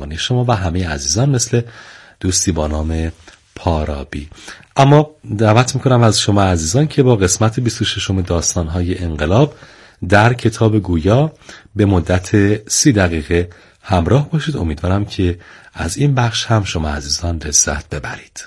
مهربانی شما و همه عزیزان مثل دوستی با نام پارابی. اما دعوت میکنم از شما عزیزان که با قسمت 26 داستان‌های انقلاب در کتاب گویا به مدت 30 دقیقه همراه باشید. امیدوارم که از این بخش هم شما عزیزان لذت ببرید.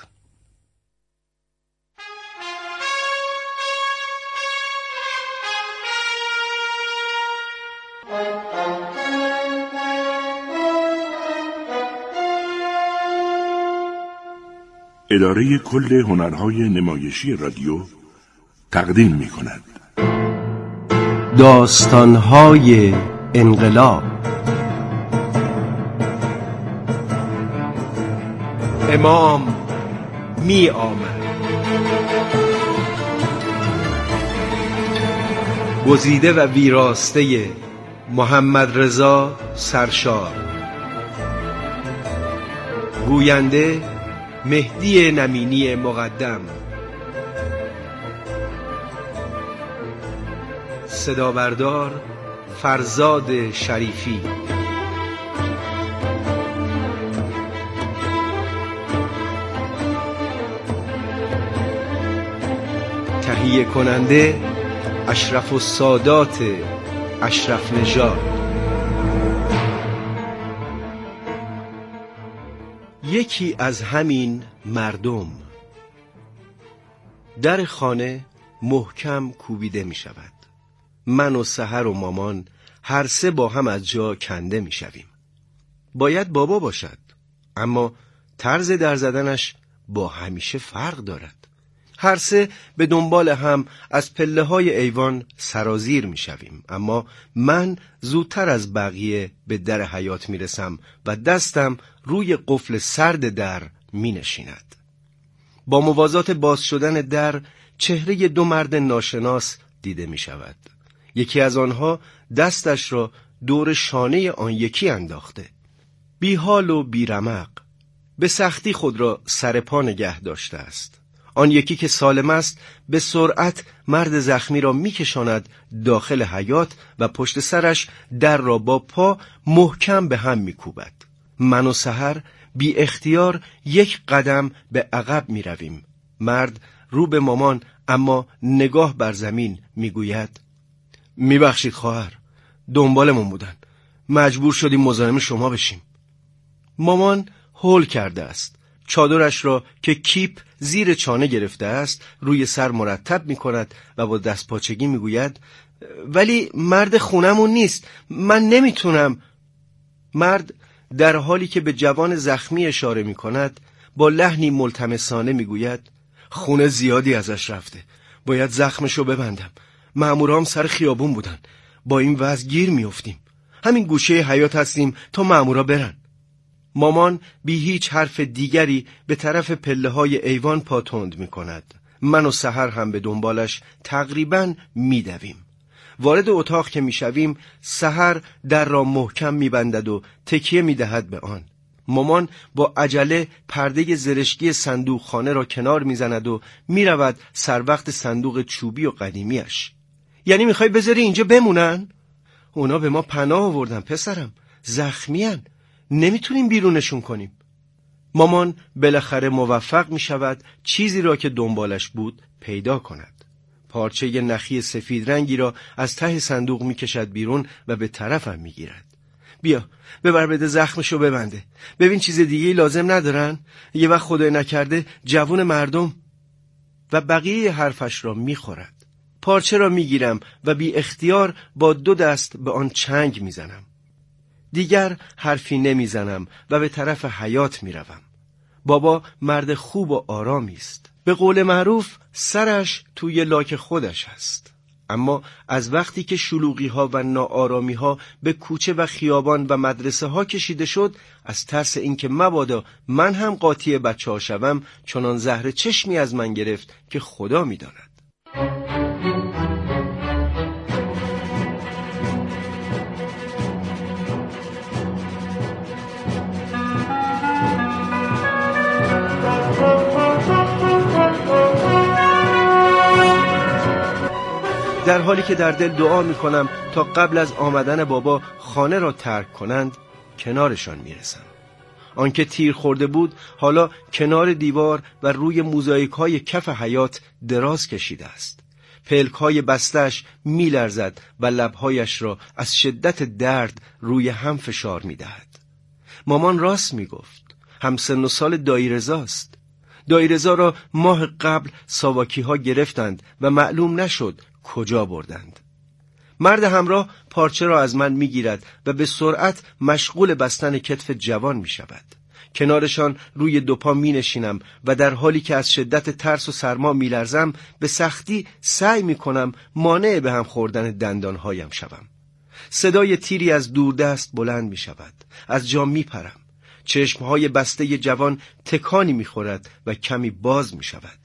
اداره کل هنرهای نمایشی رادیو تقدیم می‌کند داستان‌های انقلاب. امام می آمد. گزیده و ویراسته محمد رضا سرشار. گوینده مهدی نمینی مقدم. صدابردار فرزاد شریفی. تهیه کننده اشرف السادات اشرف نژاد. یکی از همین مردم. در خانه محکم کوبیده می شود. من و سحر و مامان هر سه با هم از جا کنده می شویم. باید بابا باشد، اما طرز در زدنش با همیشه فرق دارد. هر سه به دنبال هم از پله های ایوان سرازیر می شویم، اما من زودتر از بقیه به در حیاط می رسم و دستم روی قفل سرد در می نشیند. با موازات باز شدن در چهره دو مرد ناشناس دیده می شود. یکی از آنها دستش را دور شانه آن یکی انداخته. بی حال و بی رمق به سختی خود را سر پا نگه داشته است. آن یکی که سالم است به سرعت مرد زخمی را میکشاند داخل حیاط و پشت سرش در را با پا محکم به هم میکوبد. من و سحر بی اختیار یک قدم به عقب میرویم. مرد رو به مامان اما نگاه بر زمین میگوید: میبخشید خواهر، دنبالمون بودن، مجبور شدیم مزاحم شما بشیم. مامان هول کرده است. چادرش را که کیپ زیر چانه گرفته است روی سر مرتب می کند و با دست پاچگی می گوید: ولی مرد خونمون نیست، من نمیتونم. مرد در حالی که به جوان زخمی اشاره می کند با لحنی ملتمسانه می گوید: خون زیادی ازش رفته، باید زخمشو ببندم. مامورام سر خیابون بودن، با این وضع گیر می افتیم. همین گوشه حیاط هستیم تا مامورا برن. مامان بی هیچ حرف دیگری به طرف پله های ایوان پا تند می کند. من و سحر هم به دنبالش تقریباً می دویم. وارد اتاق که می شویم سحر در را محکم می بندد و تکیه می دهد به آن. مامان با عجله پرده زرشکی صندوق خانه را کنار می زند و می رود سر وقت صندوق چوبی و قدیمیش. یعنی می خوای بذاری اینجا بمونن؟ اونا به ما پناه آوردن پسرم، زخمین، نمیتونیم بیرونشون کنیم. مامان بالاخره موفق می شود چیزی را که دنبالش بود پیدا کند. پارچه نخی سفید رنگی را از ته صندوق می کشد بیرون و به طرفم می گیرد. بیا ببر بده زخمشو ببنده، ببین چیز دیگه لازم ندارن، یه وقت خدای نکرده جوون مردم. و بقیه حرفش را می خورد. پارچه را می گیرم و بی اختیار با دو دست به آن چنگ می زنم. دیگر حرفی نمی زنم و به طرف حیاط می روم. بابا مرد خوب و آرامی است. به قول معروف سرش توی لاک خودش است. اما از وقتی که شلوغی ها و ناآرامی ها به کوچه و خیابان و مدرسه ها کشیده شد، از ترس اینکه مبادا من هم قاطی بچه ها شوم چنان زهر چشمی از من گرفت که خدا می داند. در حالی که در دل دعا می کنم تا قبل از آمدن بابا خانه را ترک کنند کنارشان می رسم. آنکه تیر خورده بود حالا کنار دیوار و روی موزاییک‌های کف حیاط دراز کشیده است. پلک‌های بستش می‌لرزد و لب‌هایش را از شدت درد روی هم فشار می‌دهد. مامان راست می‌گفت. همسن و سال دایرزاست. دایرزا را ماه قبل ساواکی‌ها گرفتند و معلوم نشد کجا بردند. مرد همراه پارچه را از من می‌گیرد و به سرعت مشغول بستن کتف جوان می‌شود. کنارشان روی دو پا می‌نشینم و در حالی که از شدت ترس و سرما می‌لرزم به سختی سعی می‌کنم مانع به هم خوردن دندانهایم شوم. صدای تیری از دوردست بلند می‌شود. از جا می‌پرم. چشمهای بسته جوان تکانی می‌خورد و کمی باز می‌شود.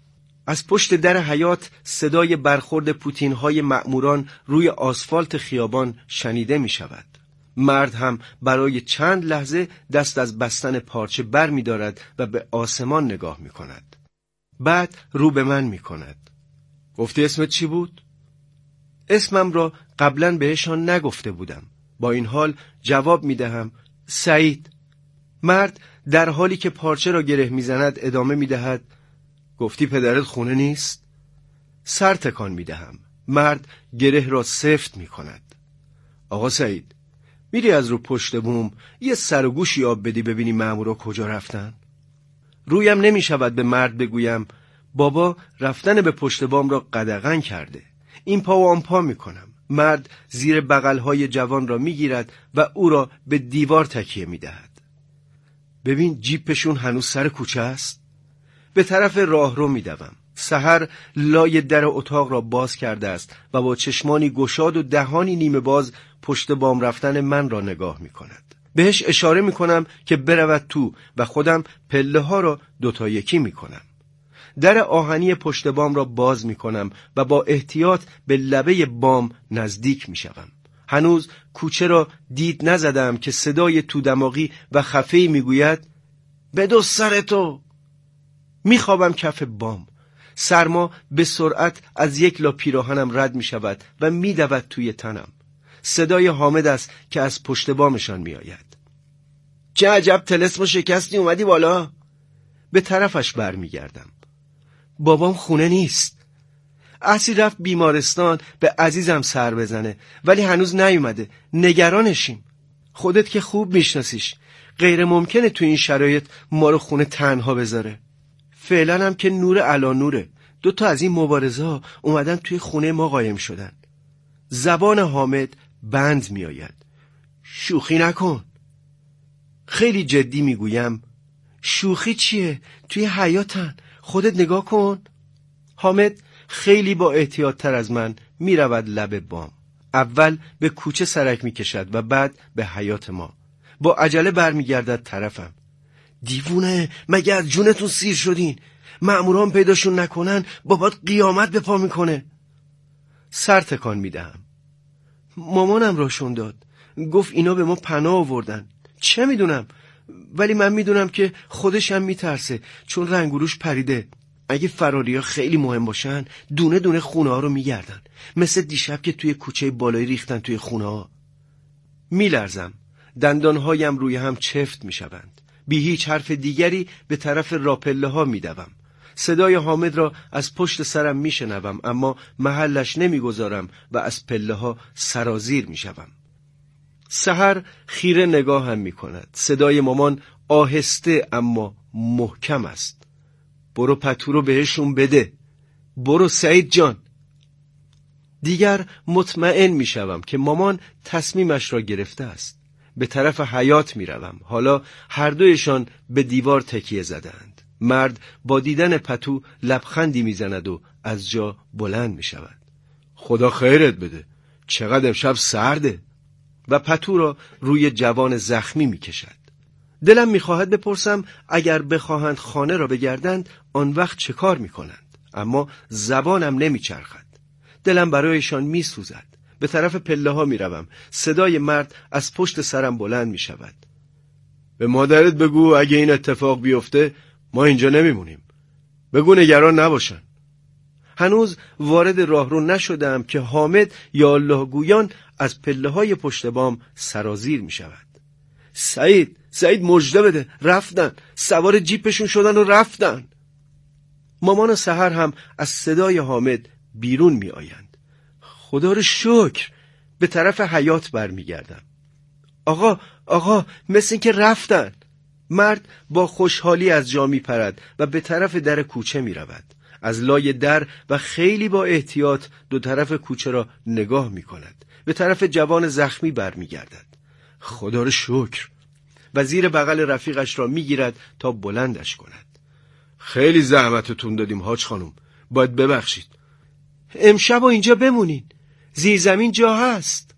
از پشت در حیاط صدای برخورد پوتین‌های مأموران روی آسفالت خیابان شنیده می‌شود. مرد هم برای چند لحظه دست از بستن پارچه بر می‌دارد و به آسمان نگاه می‌کند. بعد رو به من می‌کند. گفتی اسمت چی بود؟ اسمم را قبلاً بهشان نگفته بودم. با این حال جواب می‌دهم سعید. مرد در حالی که پارچه را گره می‌زند ادامه می‌دهد گفتی پدرت خونه نیست؟ سر تکان می‌دهم. مرد گره را سفت می‌کند. آقا سعید، میری از رو پشت بوم یه سر و گوشی آب بدی ببینی مامورا کجا رفتن؟ رویم نمی‌شود به مرد بگویم بابا رفتن به پشت بام را قدغن کرده. این پا و آن پا می‌کنم. مرد زیر بغل‌های جوان را می‌گیرد و او را به دیوار تکیه می‌دهد. ببین جیپشون هنوز سر کوچه است. به طرف راهرو می‌دوم. سحر لای در اتاق را باز کرده است و با چشمانی گشاد و دهانی نیمه باز پشت بام رفتن من را نگاه می‌کند. بهش اشاره می‌کنم که برود تو و خودم پله ها را دوتا یکی می‌کنم. در آهنی پشت بام را باز می‌کنم و با احتیاط به لبه بام نزدیک می‌شوم. هنوز کوچه را دید نزدم که صدای تو دماغی و خفه‌ای می‌گوید بدو سر تو. می‌خوابم کف بام. سرما به سرعت از یک لا پیراهنم رد می‌شود و می‌دود توی تنم. صدای حامد است که از پشت بامشان می‌آید. چه عجب طلسم و شکستی اومدی بالا؟ به طرفش برمیگردم. بابام خونه نیست. احسی رفت بیمارستان به عزیزم سر بزنه ولی هنوز نیومده. نگرانشیم. خودت که خوب میشناسیش. غیر ممکنه تو این شرایط ما رو خونه تنها بذاره. فعلا هم که نور علا نوره. 2 تا از این مبارزا اومدن توی خونه ما قایم شدن. زبان حامد بند میآید. شوخی نکن. خیلی جدی میگویم. شوخی چیه؟ توی حیاتن. خودت نگاه کن. حامد خیلی با احتیاط تر از من میرود لب بام. اول به کوچه سرک میکشد و بعد به حیات ما. با عجله برمیگردد طرفم. دیوونه، مگه از جونتون سیر شدین؟ مأموران پیداشون نکنن بابات قیامت به پا میکنه. سر تکان میدهم. مامانم راشون داد. گفت اینا به ما پناه آوردن. چه میدونم؟ ولی من میدونم که خودشم میترسه چون رنگوروش پریده. اگه فراریا خیلی مهم باشن دونه دونه خونه ها رو میگردن. مثل دیشب که توی کوچه بالایی ریختن توی خونه ها. میلرزم. دندانهایم روی هم چفت میشوند. بی هیچ حرف دیگری به طرف راپله ها میدوم. صدای حامد را از پشت سرم میشنوم اما محلش نمیگذارم و از پله ها سرازیر میشوم. سحر خیره نگاه هم میکند. صدای مامان آهسته اما محکم است. برو پتو رو بهشون بده. برو سعید جان. دیگر مطمئن میشوم که مامان تصمیمش را گرفته است. به طرف حیاط میروم. حالا هر دویشان به دیوار تکیه زدند. مرد با دیدن پتو لبخندی میزند و از جا بلند میشود. خدا خیرت بده. چقدر امشب سرده. و پتو را روی جوان زخمی میکشد. دلم میخواهد بپرسم اگر بخواهند خانه را بگردند آن وقت چه کار میکنند؟ اما زبانم نمیچرخد. دلم برایشان میسوزد. به طرف پله ها میروم. صدای مرد از پشت سرم بلند میشود. به مادرت بگو اگه این اتفاق بیفته ما اینجا نمیمونیم. بگو نگران نباشن. هنوز وارد راهرو نشدم که حامد یا الله گویان از پله های پشت بام سرازیر می شود. سعید مژده بده، رفتن، سوار جیپشون شدن و رفتن. مامان و سحر هم از صدای حامد بیرون می آیند. خدا رو شکر. به طرف حیاط برمیگردم. آقا مثل این که رفتن. مرد با خوشحالی از جا می پرد و به طرف در کوچه می رود. از لای در و خیلی با احتیاط دو طرف کوچه را نگاه می کند. به طرف جوان زخمی برمیگردد. خدا رو شکر. و زیر بغل رفیقش را می گیرد تا بلندش کند. خیلی زحمتتون دادیم حاج خانم، باید ببخشید. امشب و اینجا بمونین، زیر زمین جا هست.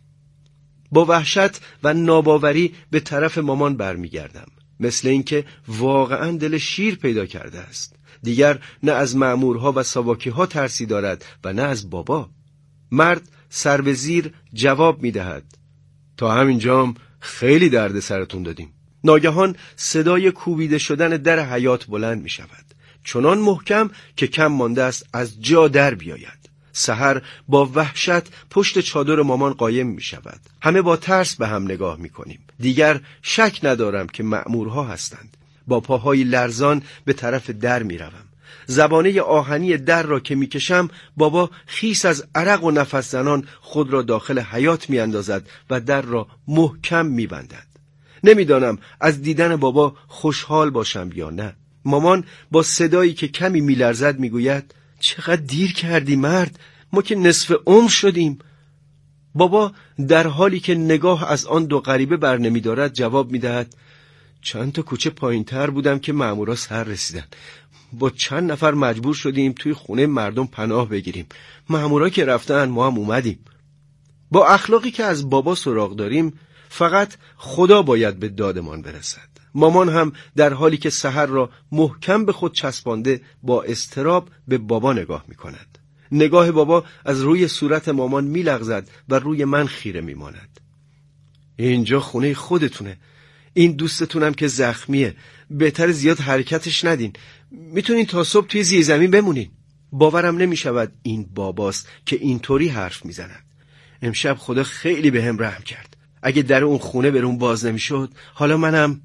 با وحشت و ناباوری به طرف مامان برمیگردم، مثل اینکه واقعا دل شیر پیدا کرده است. دیگر نه از مأمورها و ساواکی‌ها ترسی دارد و نه از بابا. مرد سر به زیر جواب میدهد: تا همینجام خیلی درد سرتون دادیم. ناگهان صدای کوبیده شدن در حیاط بلند می شود، چنان محکم که کم مانده است از جا در بیاید. سحر با وحشت پشت چادر مامان قایم می شود. همه با ترس به هم نگاه می کنیم. دیگر شک ندارم که مأمورها هستند. با پاهای لرزان به طرف در می روم. زبانه آهنی در را که می کشم، بابا خیس از عرق و نفس زنان خود را داخل حیاط می اندازد و در را محکم می بندد. نمیدانم از دیدن بابا خوشحال باشم یا نه. مامان با صدایی که کمی میلرزد میگوید: چقدر دیر کردی مرد، ما که نصف عمر شدیم. بابا در حالی که نگاه از آن دو غریبه بر نمیدارد جواب میدهد: چند تا کوچه پایین‌تر بودم که مأمورا سر رسیدن. با چند نفر مجبور شدیم توی خونه مردم پناه بگیریم. مأمورا که رفتن ما هم اومدیم. با اخلاقی که از بابا سراغ داریم فقط خدا باید به دادمان برسد. مامان هم در حالی که سحر را محکم به خود چسبانده با اضطراب به بابا نگاه می کند. نگاه بابا از روی صورت مامان می لغزد و روی من خیره می ماند. اینجا خونه خودتونه. این دوستتونم که زخمیه. بهتر زیاد حرکتش ندین. میتونین تا صبح توی زیر زمین بمونین. باورم نمی شود این باباست که اینطوری حرف می زند. امشب خدا خیلی به هم رحم کرد. اگه در اون خونه برون باز نمیشد، حالا منم.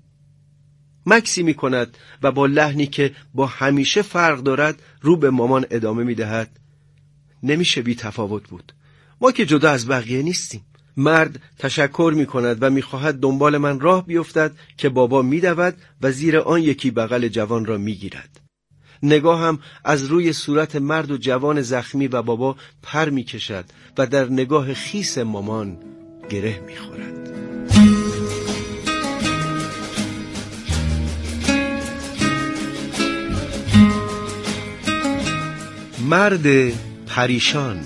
مکسی می کند و با لحنی که با همیشه فرق دارد رو به مامان ادامه می دهد: نمیشه بی تفاوت بود. ما که جدا از بقیه نیستیم. مرد تشکر می کند و می خواهد دنبال من راه بیفتد که بابا می دود و زیر آن یکی بغل جوان را می گیرد. نگاهم از روی صورت مرد و جوان زخمی و بابا پر می کشد و در نگاه خیس مامان گره می خورد. مرد پریشان.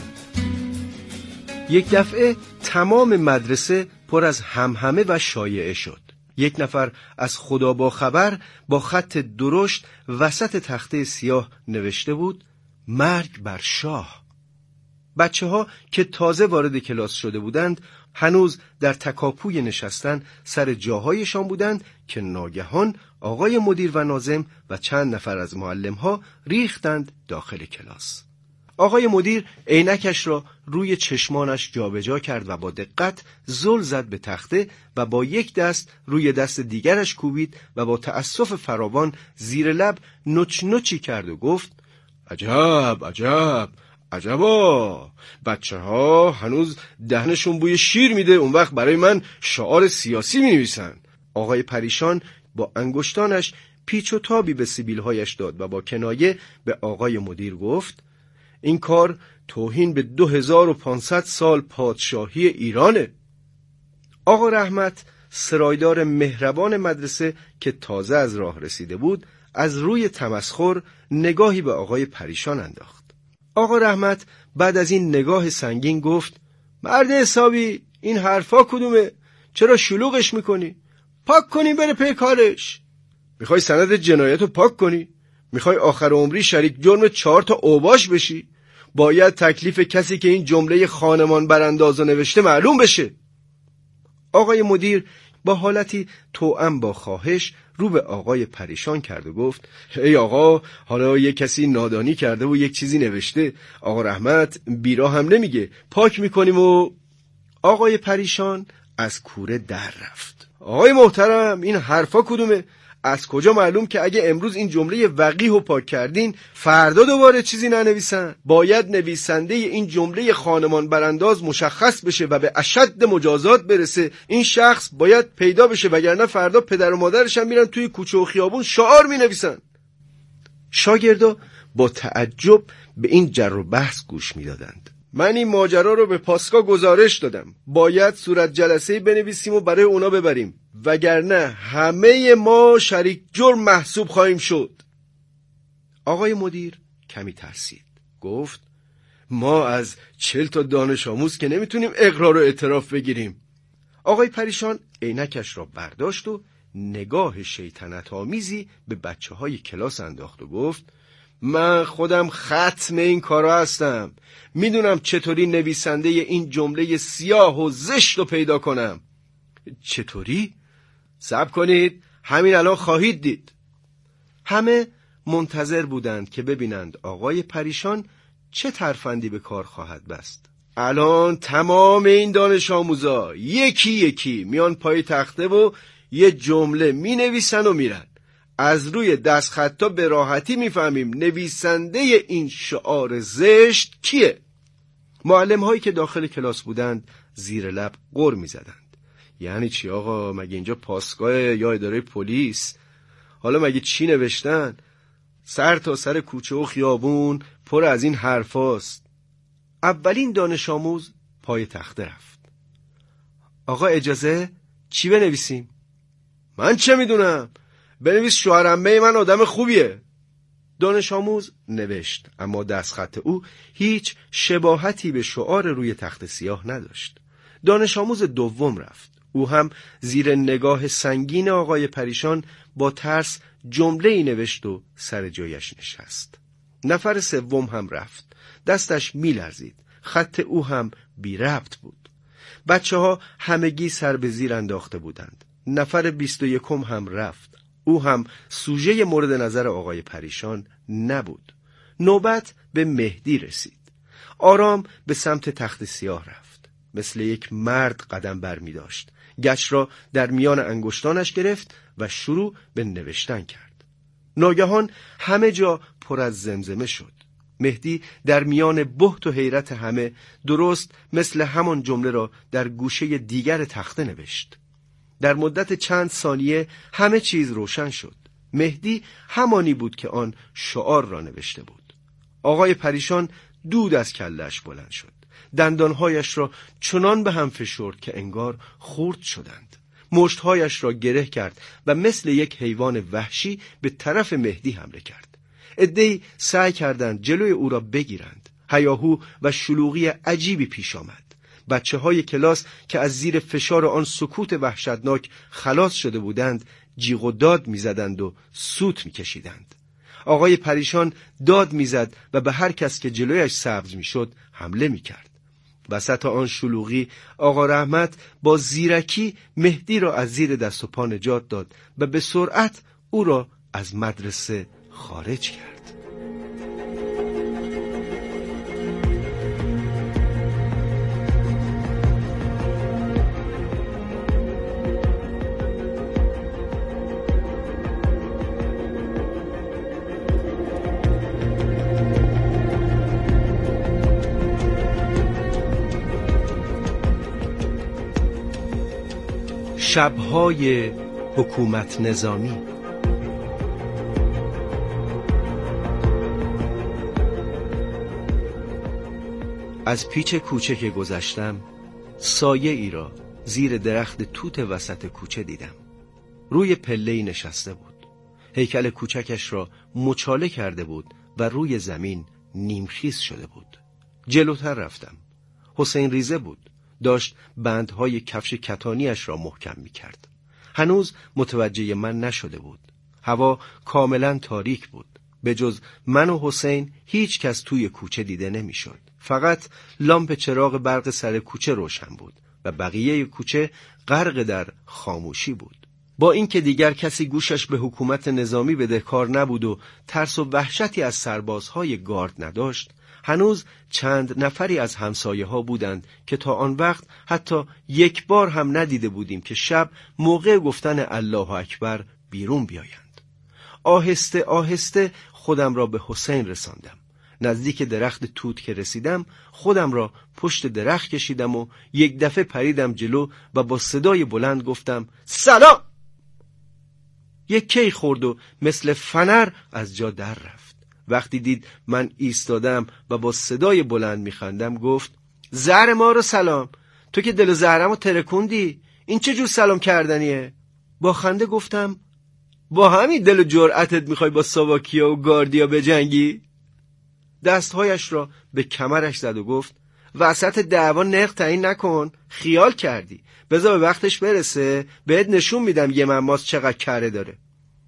یک دفعه تمام مدرسه پر از همهمه و شایعه شد. یک نفر از خدا با خبر با خط درشت وسط تخته سیاه نوشته بود: مرگ بر شاه. بچه ها که تازه وارد کلاس شده بودند هنوز در تکاپوی نشستن سر جاهایشان بودند که ناگهان آقای مدیر و ناظم و چند نفر از معلم ها ریختند داخل کلاس. آقای مدیر عینکش را روی چشمانش جابجا کرد و با دقت زل زد به تخته و با یک دست روی دست دیگرش کوبید و با تأسف فراوان زیر لب نوچ نوچی کرد و گفت: عجب عجب عجبا، بچه ها هنوز دهنشون بوی شیر میده، اون وقت برای من شعار سیاسی می نویسن. آقای پریشان با انگشتانش پیچ و تابی به سیبیل‌هایش داد و با کنایه به آقای مدیر گفت: این کار توهین به 2500 سال پادشاهی ایرانه. آقا رحمت، سرایدار مهربان مدرسه که تازه از راه رسیده بود، از روی تمسخر نگاهی به آقای پریشان انداخت. آقا رحمت بعد از این نگاه سنگین گفت: مرد حسابی، این حرفا کدومه؟ چرا شلوغش میکنی؟ پاک کنی بره پی کارش. میخوای سند جنایت رو پاک کنی؟ میخوای آخر عمری شریک جرم 4 تا اوباش بشی؟ باید تکلیف کسی که این جمله خانمان براندازو نوشته معلوم بشه. آقای مدیر با حالتی توأم با خواهش رو به آقای پریشان کرد و گفت: ای آقا، حالا یک کسی نادانی کرده و یک چیزی نوشته، آقا رحمت بیرا هم نمیگه، پاک میکنیم. و آقای پریشان از کوره در رفت. آقای محترم این حرفا کدومه؟ از کجا معلوم که اگه امروز این جمله وقیح رو پاک کردین فردا دوباره چیزی ننویسن؟ باید نویسنده این جمله خانمان برانداز مشخص بشه و به اشد مجازات برسه. این شخص باید پیدا بشه، وگرنه فردا پدر و مادرش هم میرن توی کوچه و خیابون شعار مینویسن. شاگردا با تعجب به این جر و بحث گوش میدادند. من این ماجرا رو به پاسکا گزارش دادم. باید صورت جلسه‌ای بنویسیم و برای اونا ببریم، وگرنه همه ما شریک جرم محسوب خواهیم شد. آقای مدیر کمی ترسید. گفت ما از 40 تا دانش آموز که نمیتونیم اقرار و اعتراف بگیریم. آقای پریشان عینکش را برداشت و نگاه شیطنت آمیزی به بچه‌های کلاس انداخت و گفت من خودم ختم این کارا هستم. میدونم چطوری نویسنده این جمله سیاه و زشت رو پیدا کنم. چطوری؟ صبر کنید، همین الان خواهید دید. همه منتظر بودند که ببینند آقای پریشان چه ترفندی به کار خواهد بست. الان تمام این دانش آموزا یکی یکی میان پای تخته و یه جمله می نویسن و میرن. از روی دستخطا به راحتی میفهمیم نویسنده این شعار زشت کیه. معلم هایی که داخل کلاس بودند زیر لب غر میزدند. یعنی چی آقا؟ مگه اینجا پاسگاه یا اداره پلیس؟ حالا مگه چی نوشتن؟ سر تا سر کوچه و خیابون پر از این حرفاست. اولین دانش آموز پای تخته رفت. آقا اجازه چی بنویسیم؟ من چه میدونم؟ بنویس شوهر عمه من آدم خوبیه. دانش آموز نوشت، اما دستخط او هیچ شباهتی به شعار روی تخت سیاه نداشت. دانش آموز دوم رفت. او هم زیر نگاه سنگین آقای پریشان با ترس جمله‌ای نوشت و سر جایش نشست. نفر سوم هم رفت. دستش می‌لرزید. خط او هم بی ربط بود. بچه‌ها همگی سر به زیر انداخته بودند. نفر 21 هم رفت. او هم سوژه مورد نظر آقای پریشان نبود. نوبت به مهدی رسید. آرام به سمت تخت سیاه رفت. مثل یک مرد قدم بر می داشت. گچ را در میان انگشتانش گرفت و شروع به نوشتن کرد. ناگهان همه جا پر از زمزمه شد. مهدی در میان بهت و حیرت همه درست مثل همان جمله را در گوشه دیگر تخته نوشت. در مدت چند ثانیه همه چیز روشن شد. مهدی همانی بود که آن شعار را نوشته بود. آقای پریشان دود از کله‌اش بلند شد. دندانهایش را چنان به هم فشرد که انگار خرد شدند. مشتهایش را گره کرد و مثل یک حیوان وحشی به طرف مهدی حمله کرد. عده‌ای سعی کردند جلوی او را بگیرند. هیاهو و شلوغی عجیبی پیش آمد. بچه‌های کلاس که از زیر فشار آن سکوت وحشتناک خلاص شده بودند جیغ و داد می‌زدند و سوت می‌کشیدند. آقای پریشان داد می‌زد و به هر کس که جلویش سبز می‌شد حمله می‌کرد. وسط آن شلوغی آقا رحمت با زیرکی مهدی را از زیر دست و پا نجات داد و به سرعت او را از مدرسه خارج کرد. شب‌های حکومت نظامی. از پیچ کوچه که گذشتم سایه ای را زیر درخت توت وسط کوچه دیدم. روی پله‌ای نشسته بود. هیکل کوچکش را مچاله کرده بود و روی زمین نیمخیز شده بود. جلوتر رفتم. حسین ریزه بود. داشت بندهای کفش کتانیش را محکم می کرد. هنوز متوجه من نشده بود. هوا کاملا تاریک بود. به جز من و حسین هیچ کس توی کوچه دیده نمی شد. فقط لامپ چراغ برق سر کوچه روشن بود و بقیه کوچه غرق در خاموشی بود. با اینکه دیگر کسی گوشش به حکومت نظامی بدهکار نبود و ترس و وحشتی از سربازهای گارد نداشت، هنوز چند نفری از همسایه ها بودند که تا آن وقت حتی یک بار هم ندیده بودیم که شب موقع گفتن الله اکبر بیرون بیایند. آهسته آهسته خودم را به حسین رساندم. نزدیک درخت توت که رسیدم خودم را پشت درخت کشیدم و یک دفعه پریدم جلو و با صدای بلند گفتم سلام. یک کی خورد و مثل فنر از جا در رفت. وقتی دید من ایستادم و با صدای بلند میخندم گفت زهر ما رو سلام، تو که دل زهرمو ترکوندی، این چه جور سلام کردنیه؟ با خنده گفتم با همین دل و جرأتت میخوای با ساواکیا و گاردیا بجنگی؟ دستهایش را به کمرش زد و گفت وسط دعوا نق تعیین نکن، خیال کردی بذار به وقتش برسه بهت نشون میدم یه مماس چقدر کره داره.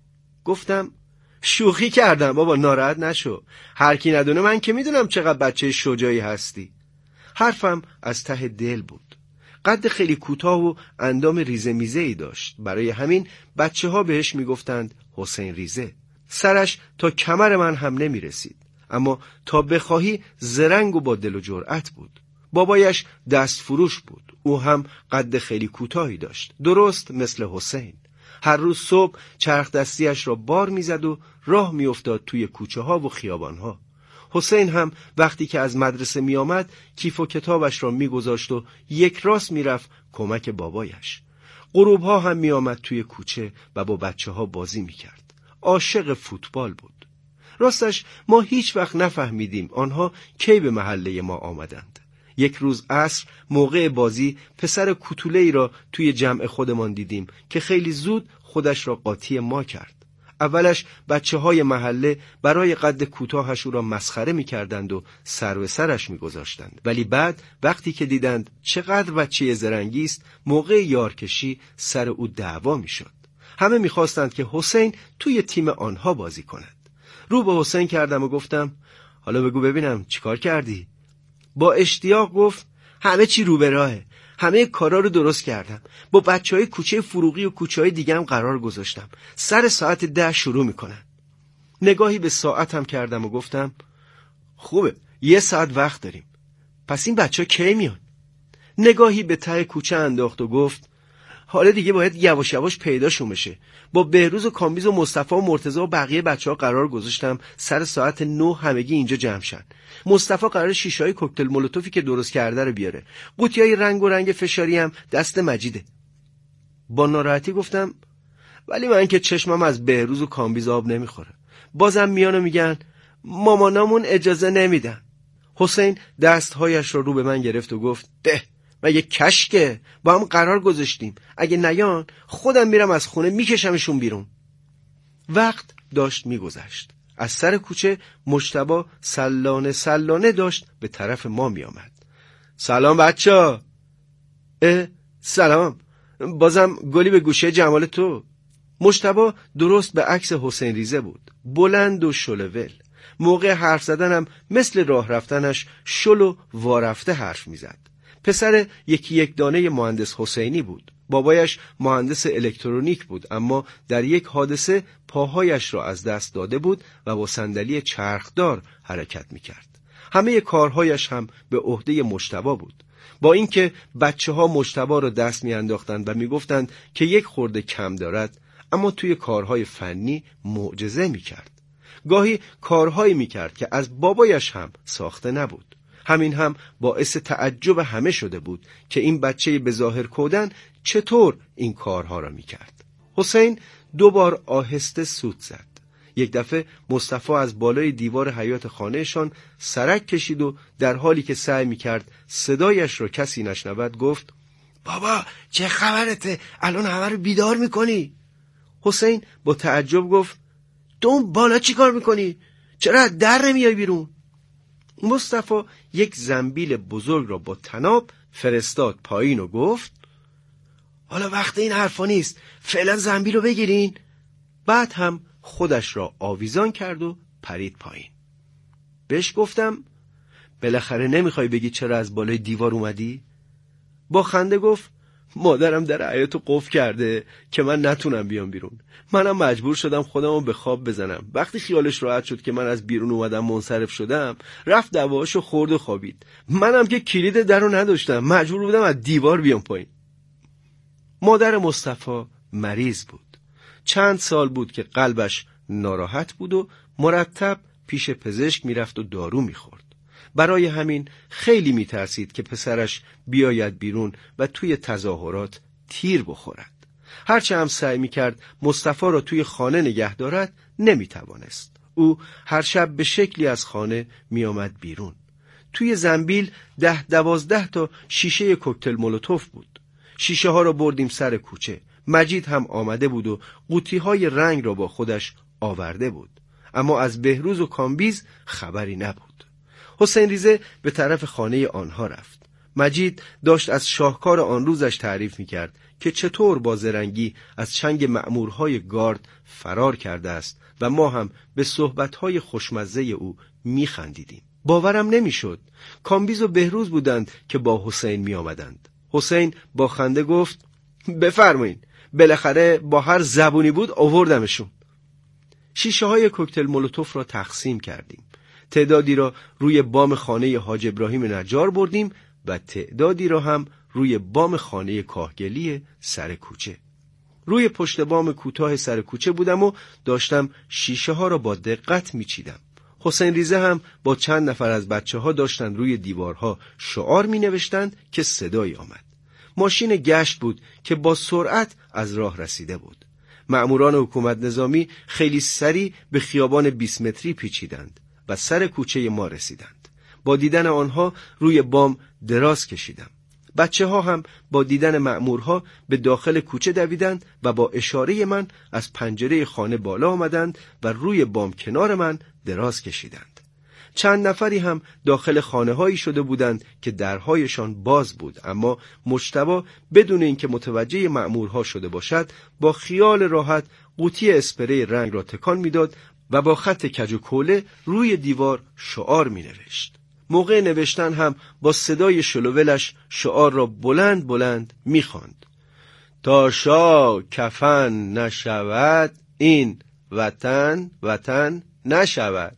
گفتم شوخی کردم بابا، ناراحت نشو، هر کی ندونه من که میدونم چقدر بچه شجاعی هستی. حرفم از ته دل بود. قد خیلی کوتاه و اندام ریزه میزه ای داشت، برای همین بچه ها بهش میگفتند حسین ریزه. سرش تا کمر من هم نمیرسید، اما تا بخواهی زرنگ و با دل و جرأت بود. بابایش دست فروش بود، او هم قد خیلی کوتاهی داشت، درست مثل حسین. هر روز صبح چرخ دستیش را بار میزد و راه میافتاد توی کوچه ها و خیابان ها. حسین هم وقتی که از مدرسه می آمد کیف و کتابش را میگذاشت و یک راست میرفت کمک بابایش. غروب ها هم می آمد توی کوچه و با بچه ها بازی میکرد. عاشق فوتبال بود. راستش ما هیچ وقت نفهمیدیم آنها کی به محله ما آمدند. یک روز عصر موقع بازی پسر کوتوله‌ای را توی جمع خودمان دیدیم که خیلی زود خودش را قاطی ما کرد. اولش بچه‌های محله برای قد کوتاهش او را مسخره می‌کردند و سر به سرش می‌گذاشتند، ولی بعد وقتی که دیدند چقدر بچه زرنگی است، موقع یارکشی سر او دعوا می‌شد. همه می‌خواستند که حسین توی تیم آنها بازی کند. رو به حسین کردم و گفتم حالا بگو ببینم چیکار کردی؟ با اشتیاق گفت همه چی رو به راهه، همه کارا رو درست کردم، با بچهای کوچه فروغی و کوچه‌های دیگه هم قرار گذاشتم، سر ساعت 10 شروع میکنن. نگاهی به ساعتم کردم و گفتم خوبه، 1 ساعت وقت داریم. پس این بچه‌ها کی میان؟ نگاهی به ته کوچه انداخت و گفت حالا دیگه باید یواش یواش پیداشون بشه. با بهروز و کامبیز و مصطفی و مرتضی و بقیه بچه‌ها قرار گذاشتم سر ساعت 9 همگی اینجا جمع شن. مصطفی قرار شیشه‌های کوکتل مولوتوفی که درست کرده رو بیاره. قوطی‌های رنگ و رنگ فشاری هم دست مجیده. با ناراحتی گفتم ولی من که چشمم از بهروز و کامبیز آب نمیخوره. بازم میان و میگن مامانامون اجازه نمیدن. حسین دستهایش رو به من گرفت و گفت ده مگه کشکه، با هم قرار گذاشتیم، اگه نیان خودم میرم از خونه میکشمشون بیرون. وقت داشت میگذشت. از سر کوچه مجتبی سلانه سلانه داشت به طرف ما میآمد. سلام بچه‌ها. سلام. بازم گلی به گوشه جمال تو. مجتبی درست به عکس حسین ریزه بود، بلند و شلول. موقع حرف زدنم مثل راه رفتنش شل و وارفته حرف میزد. پسر یک دانه مهندس حسینی بود. بابایش مهندس الکترونیک بود، اما در یک حادثه پاهایش را از دست داده بود و با صندلی چرخدار حرکت میکرد. همه کارهایش هم به عهده مجتبی بود. با اینکه بچه‌ها مجتبی را دست میانداختند و میگفتند که یک خورده کم دارد، اما توی کارهای فنی معجزه میکرد. گاهی کارهایی میکرد که از بابایش هم ساخته نبود. همین هم باعث تعجب همه شده بود که این بچه به ظاهر کودن چطور این کارها را میکرد. حسین 2 بار آهسته سوت زد. یک دفعه مصطفی از بالای دیوار حیاط خانهشان سرک کشید و در حالی که سعی میکرد صدایش را کسی نشنود گفت بابا چه خبرته؟ الان همه رو بیدار میکنی؟ حسین با تعجب گفت تو بالا چی کار میکنی؟ چرا در نمیای بیرون؟ مصطفی یک زنبیل بزرگ را با طناب فرستاد پایین و گفت حالا وقت این حرفا نیست، فعلا زنبیل رو بگیرین. بعد هم خودش را آویزان کرد و پرید پایین. بهش گفتم بالاخره نمیخوای بگی چرا از بالای دیوار اومدی؟ با خنده گفت مادرم در حیاطو قفل کرده که من نتونم بیام بیرون. منم مجبور شدم خودمو به خواب بزنم. وقتی خیالش راحت شد که من از بیرون اومدم منصرف شدم، رفت دواشو خورد و خوابید. منم که کلید درو نداشتم، مجبور بودم از دیوار بیام پایین. مادر مصطفی مریض بود. چند سال بود که قلبش ناراحت بود و مرتب پیش پزشک میرفت و دارو میخورد. برای همین خیلی میترسید که پسرش بیاید بیرون و توی تظاهرات تیر بخورد. هرچه هم سعی میکرد مصطفی را توی خانه نگه دارد نمیتوانست. او هر شب به شکلی از خانه میآمد بیرون. توی زنبیل 10-12 تا شیشه کوکتل مولوتوف بود. شیشه ها را بردیم سر کوچه. مجید هم آمده بود و قوطی های رنگ را با خودش آورده بود. اما از بهروز و کامبیز خبری نبود. حسین ریزه به طرف خانه آنها رفت. مجید داشت از شاهکار آن روزش تعریف می‌کرد که چطور با زرنگی از چنگ مأمورهای گارد فرار کرده است و ما هم به صحبت‌های خوشمزه او می‌خندیدیم. باورم نمی‌شد. کامبیز و بهروز بودند که با حسین می‌آمدند. حسین با خنده گفت: بفرمایید، بالاخره با هر زبونی بود آوردمشون. شیشه‌های کوکتل مولوتوف را تقسیم کردیم. تعدادی را روی بام خانه حاج ابراهیم نجار بردیم و تعدادی را هم روی بام خانه کاهگلی سر کوچه. روی پشت بام کوتاه سر کوچه بودم و داشتم شیشه ها را با دقت میچیدم. حسین ریزه هم با چند نفر از بچه ها داشتن روی دیوارها شعار می نوشتند که صدایی آمد. ماشین گشت بود که با سرعت از راه رسیده بود. مأموران حکومت نظامی خیلی سریع به خیابان 20 متری پیچیدند و سر کوچه ما رسیدند. با دیدن آنها روی بام دراز کشیدم. بچه ها هم با دیدن مأمورها به داخل کوچه دویدند و با اشاره من از پنجره خانه بالا آمدند و روی بام کنار من دراز کشیدند. چند نفری هم داخل خانه هایی شده بودند که درهایشان باز بود، اما مجتبی بدون اینکه متوجه مأمورها شده باشد با خیال راحت قوطی اسپری رنگ را تکان میداد و با خط کج و کوله روی دیوار شعار می نوشت. موقع نوشتن هم با صدای شلوولش شعار را بلند بلند می خواند: تا شاه کفن نشود، این وطن وطن نشود.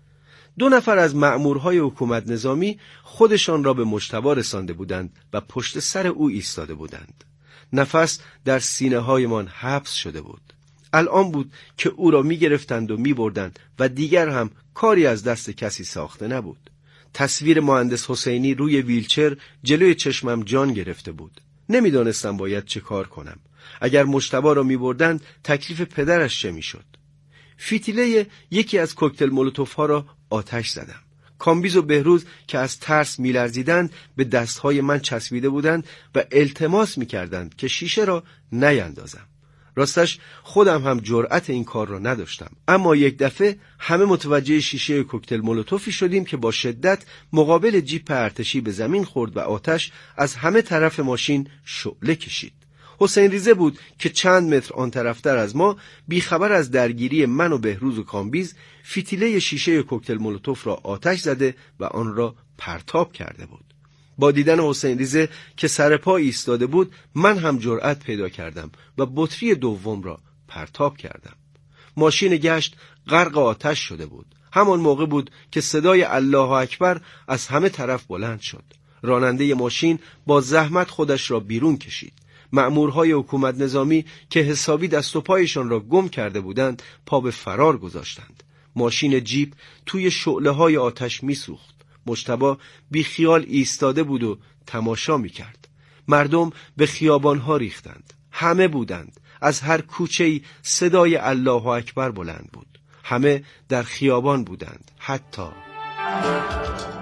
2 نفر از مأمورهای حکومت نظامی خودشان را به مجتبی رسانده بودند و پشت سر او ایستاده بودند. نفس در سینه هایمان حبس شده بود. الان بود که او را می گرفتند و می بردند و دیگر هم کاری از دست کسی ساخته نبود. تصویر مهندس حسینی روی ویلچر جلوی چشمم جان گرفته بود. نمیدانستم باید چه کار کنم. اگر مجتبی را می بردند تکلیف پدرش چه می شد؟ فیتیله یکی از کوکتل مولوتوف ها را آتش زدم. کامبیز و بهروز که از ترس می لرزیدند به دستهای من چسبیده بودند و التماس می کردند که شیشه را نیندازم. راستش خودم هم جرأت این کار را نداشتم، اما یک دفعه همه متوجه شیشه کوکتل مولوتوفی شدیم که با شدت مقابل جیپ ارتشی به زمین خورد و آتش از همه طرف ماشین شعله کشید. حسین ریزه بود که چند متر آن طرفتر از ما بیخبر از درگیری من و بهروز و کامبیز فتیله شیشه کوکتل مولوتوف را آتش زده و آن را پرتاب کرده بود. با دیدن حسین ریزه که سر پا ایستاده بود من هم جرأت پیدا کردم و بطری دوم را پرتاب کردم. ماشین گشت غرق آتش شده بود. همان موقع بود که صدای الله اکبر از همه طرف بلند شد. راننده ماشین با زحمت خودش را بیرون کشید. مأمورهای حکومت نظامی که حسابی دست و پایشان را گم کرده بودند پا به فرار گذاشتند. ماشین جیپ توی شعله‌های آتش می‌سوخت. مجتبی بی خیال ایستاده بود و تماشا می‌کرد. مردم به خیابان‌ها ریختند. همه بودند. از هر کوچه‌ای صدای الله اکبر بلند بود. همه در خیابان بودند. حتی